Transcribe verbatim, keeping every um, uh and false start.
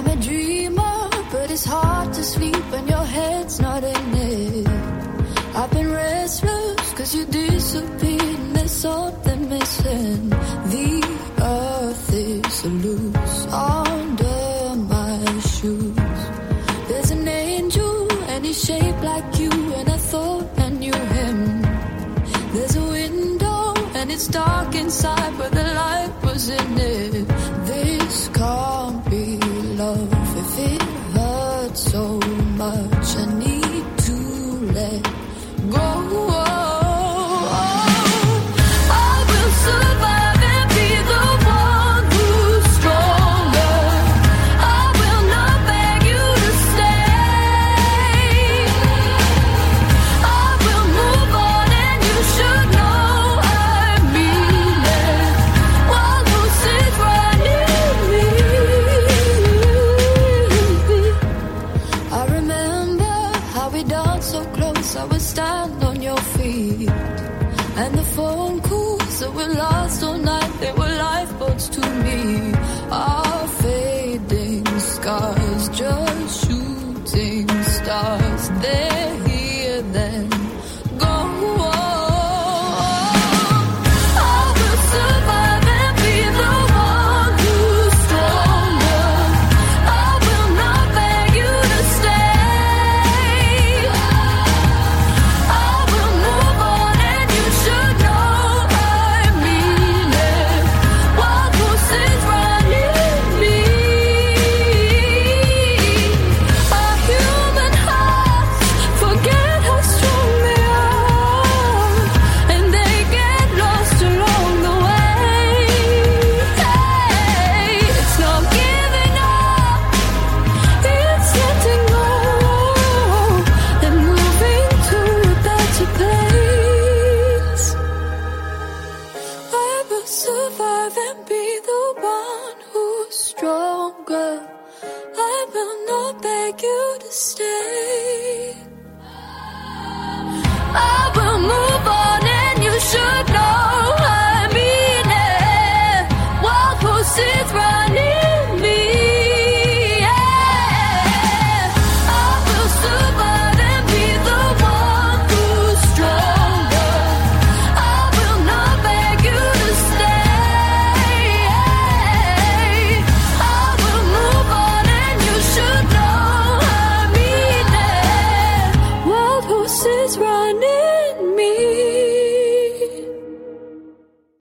I'm a dreamer, but it's hard to sleep when your head's not in it. I've been restless cause you disappeared and there's something missing. The earth is loose under my shoes. There's an angel and he's shaped like you, and I thought I knew him. There's a window and it's dark inside, but the light was in it. This can't be love if it hurts so much. I need to let go. I will survive and be the one who's stronger. I will not beg you to stay. I will move on and you should know I mean it. While loose is running me. I remember how we danced so close, I would stand on your feet. And the phone calls that were lost all night, they were lifeboats to me. Our fading scars, just shooting stars. They're here then, go on. I will survive and be the one who's stronger. I will not beg you to stay. I will move on and you should know I mean it. Wild horses running me. Our human hearts forget how strong they are, and they get lost along the way. Hey, it's not giving up, it's letting go and moving to a better place. I will survive and be the one who's stronger. I will not beg you to stay. I will move on and you should know I mean it. Wild horses run.